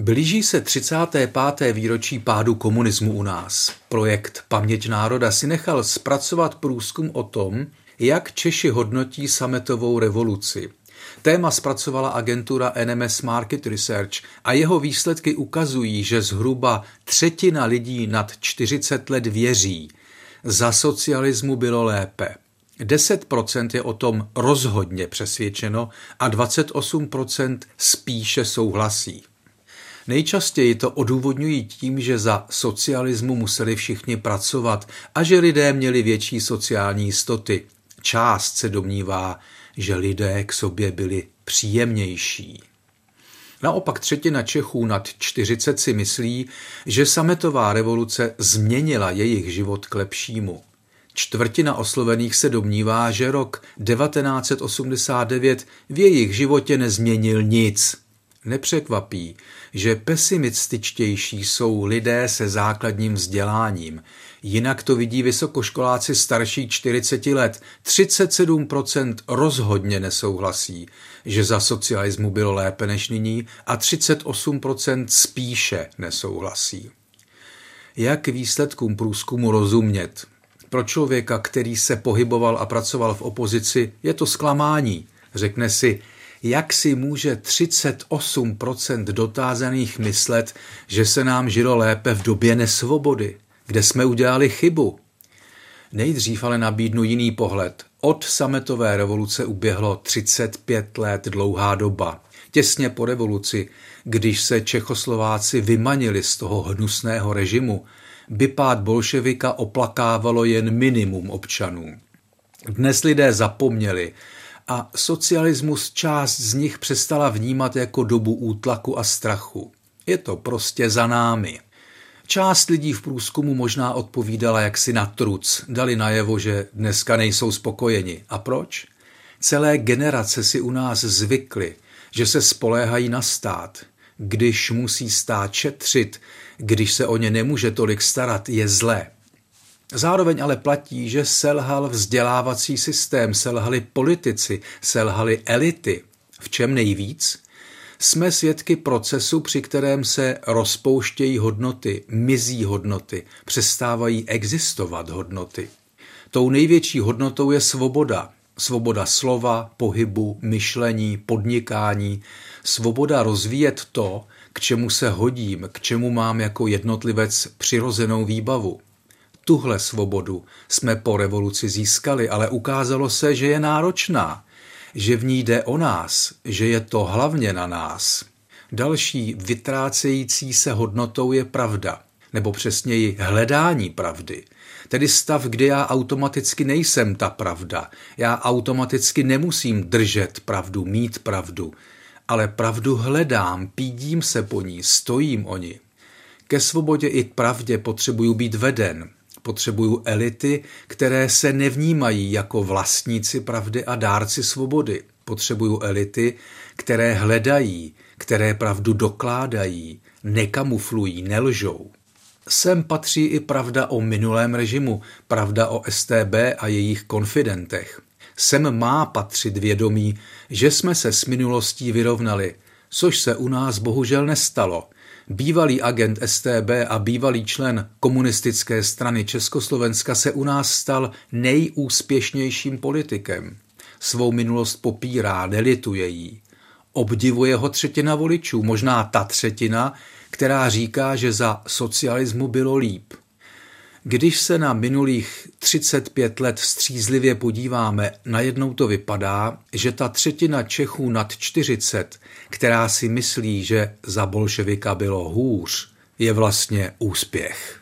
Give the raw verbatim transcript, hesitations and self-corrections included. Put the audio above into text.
Blíží se třicáté páté výročí pádu komunismu u nás. Projekt Paměť národa si nechal zpracovat průzkum o tom, jak Češi hodnotí sametovou revoluci. Téma zpracovala agentura N M S Market Research a jeho výsledky ukazují, že zhruba třetina lidí nad čtyřicet let věří, za socialismu bylo lépe. deset procent je o tom rozhodně přesvědčeno a dvacet osm procent spíše souhlasí. Nejčastěji to odůvodňují tím, že za socialismu museli všichni pracovat a že lidé měli větší sociální jistoty. Část se domnívá, že lidé k sobě byli příjemnější. Naopak třetina Čechů nad čtyřicet si myslí, že sametová revoluce změnila jejich život k lepšímu. Čtvrtina oslovených se domnívá, že rok devatenáct set osmdesát devět v jejich životě nezměnil nic. Nepřekvapí, že pesimističtější jsou lidé se základním vzděláním. Jinak to vidí vysokoškoláci starší čtyřicet let. třicet sedm procent rozhodně nesouhlasí, že za socialismu bylo lépe než nyní a třicet osm procent spíše nesouhlasí. Jak výsledkům průzkumu rozumět? Pro člověka, který se pohyboval a pracoval v opozici, je to zklamání. Řekne si, jak si může třicet osm procent dotázaných myslet, že se nám žilo lépe v době nesvobody, kde jsme udělali chybu. Nejdřív ale nabídnu jiný pohled. Od sametové revoluce uběhlo třicet pět let, dlouhá doba. Těsně po revoluci, když se Čechoslováci vymanili z toho hnusného režimu, by pád bolševika oplakávalo jen minimum občanů. Dnes lidé zapomněli a socialismus část z nich přestala vnímat jako dobu útlaku a strachu. Je to prostě za námi. Část lidí v průzkumu možná odpovídala jaksi na truc, dali najevo, že dneska nejsou spokojeni. A proč? Celé generace si u nás zvykly, že se spoléhají na stát. Když musí stát šetřit, když se o ně nemůže tolik starat, je zlé. Zároveň ale platí, že selhal vzdělávací systém, selhali politici, selhali elity. V čem nejvíc? Jsme svědky procesu, při kterém se rozpouštějí hodnoty, mizí hodnoty, přestávají existovat hodnoty. Tou největší hodnotou je svoboda. Svoboda slova, pohybu, myšlení, podnikání. Svoboda rozvíjet to, k čemu se hodím, k čemu mám jako jednotlivec přirozenou výbavu. Tuhle svobodu jsme po revoluci získali, ale ukázalo se, že je náročná, že v ní jde o nás, že je to hlavně na nás. Další vytrácející se hodnotou je pravda, nebo přesněji hledání pravdy. Tedy stav, kdy já automaticky nejsem ta pravda. Já automaticky nemusím držet pravdu, mít pravdu, ale pravdu hledám, pídím se po ní, stojím o ní. Ke svobodě i k pravdě potřebuju být veden. Potřebuju elity, které se nevnímají jako vlastníci pravdy a dárci svobody. Potřebuju elity, které hledají, které pravdu dokládají, nekamuflují, nelžou. Sem patří i pravda o minulém režimu, pravda o S T B a jejich konfidentech. Sem má patřit vědomí, že jsme se s minulostí vyrovnali, což se u nás bohužel nestalo. Bývalý agent S T B a bývalý člen komunistické strany Československa se u nás stal nejúspěšnějším politikem. Svou minulost popírá, nelituje jí. Obdivuje ho třetina voličů, možná ta třetina, která říká, že za socialismu bylo líp. Když se na minulých třicet pět let střízlivě podíváme, najednou to vypadá, že ta třetina Čechů nad čtyřicet, která si myslí, že za bolševika bylo hůř, je vlastně úspěch.